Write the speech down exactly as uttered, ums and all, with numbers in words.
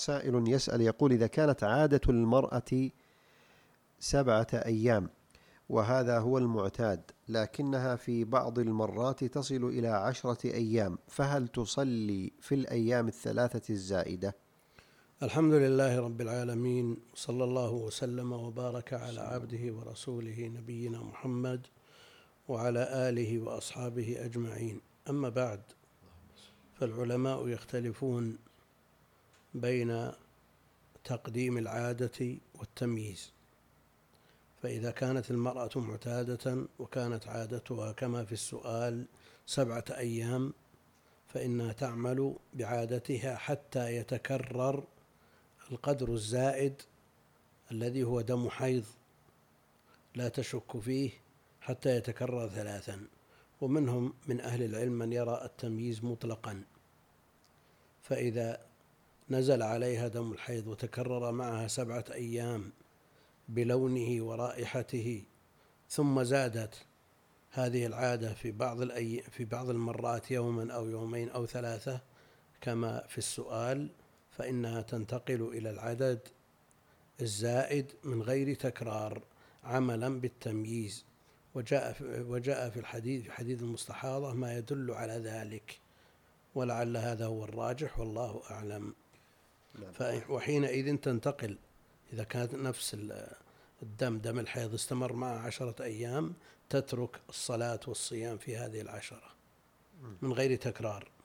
سائل يسأل يقول: إذا كانت عادة المرأة سبعة أيام وهذا هو المعتاد، لكنها في بعض المرات تصل إلى عشرة أيام، فهل تصلي في الأيام الثلاثة الزائدة؟ الحمد لله رب العالمين، صلى الله وسلم وبارك على عبده ورسوله نبينا محمد وعلى آله وأصحابه أجمعين. أما بعد، فالعلماء يختلفون بين تقديم العادة والتمييز. فإذا كانت المرأة معتادة وكانت عادتها كما في السؤال سبعة أيام، فإنها تعمل بعادتها حتى يتكرر القدر الزائد الذي هو دم حيض لا تشك فيه حتى يتكرر ثلاثا. ومنهم من أهل العلم من يرى التمييز مطلقا، فإذا نزل عليها دم الحيض وتكرر معها سبعة أيام بلونه ورائحته، ثم زادت هذه العادة في بعض الأي... في بعض المرات يوما أو يومين أو ثلاثة كما في السؤال، فإنها تنتقل إلى العدد الزائد من غير تكرار عملا بالتمييز. وجاء في وجاء في الحديث في حديث المستحاضة ما يدل على ذلك، ولعل هذا هو الراجح والله أعلم. وحينئذ تنتقل، إذا كانت نفس الدم دم الحيض استمر معه عشرة أيام، تترك الصلاة والصيام في هذه العشرة من غير تكرار.